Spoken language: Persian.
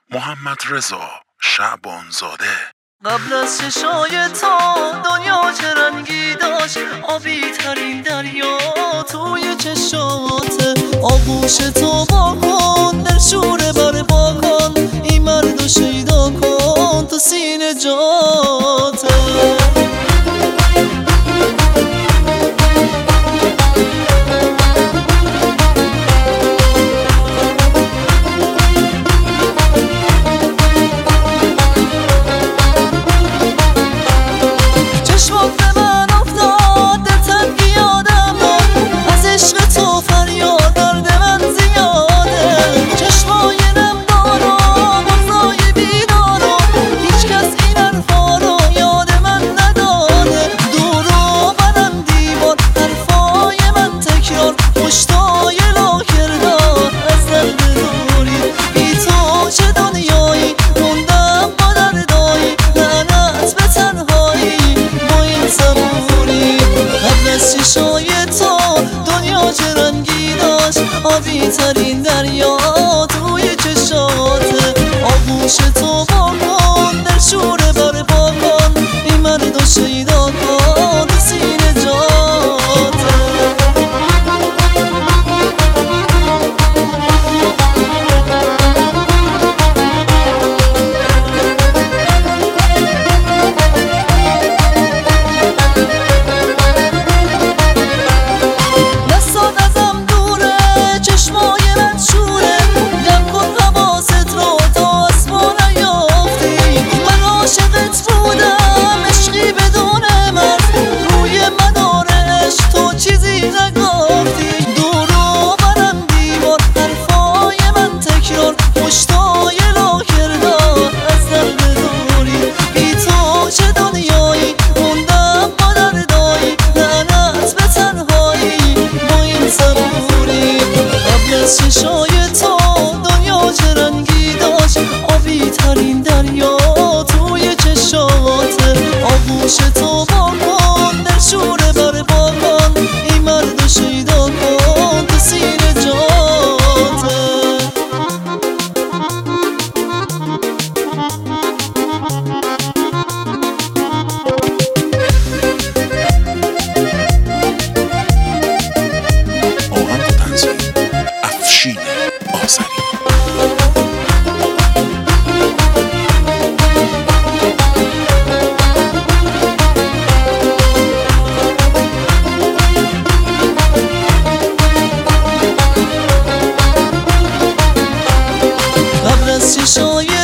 محمد رضا شعبانزاده. قبل از چشای تا دنیا چه رنگی داشت، آبی ترین دریا توی چشات. آغوش تو با کن، در شوره بر با کن، این مردو شیدا کن تو سینه جاته. چشای تو دنیا چه رنگی داشت، آبی ترین دریا توی چشات. آغوش تو با کن، در شوره بر با کن، این مردو شیدا کن تو سینه جات. چشای تو دنیا چه رنگی داشت، آبی ترین دریا توی چشات. آغوش تو با کن، در شوره بر با کن، این مردو شیدا کن تو سینه جات. قبل از چشای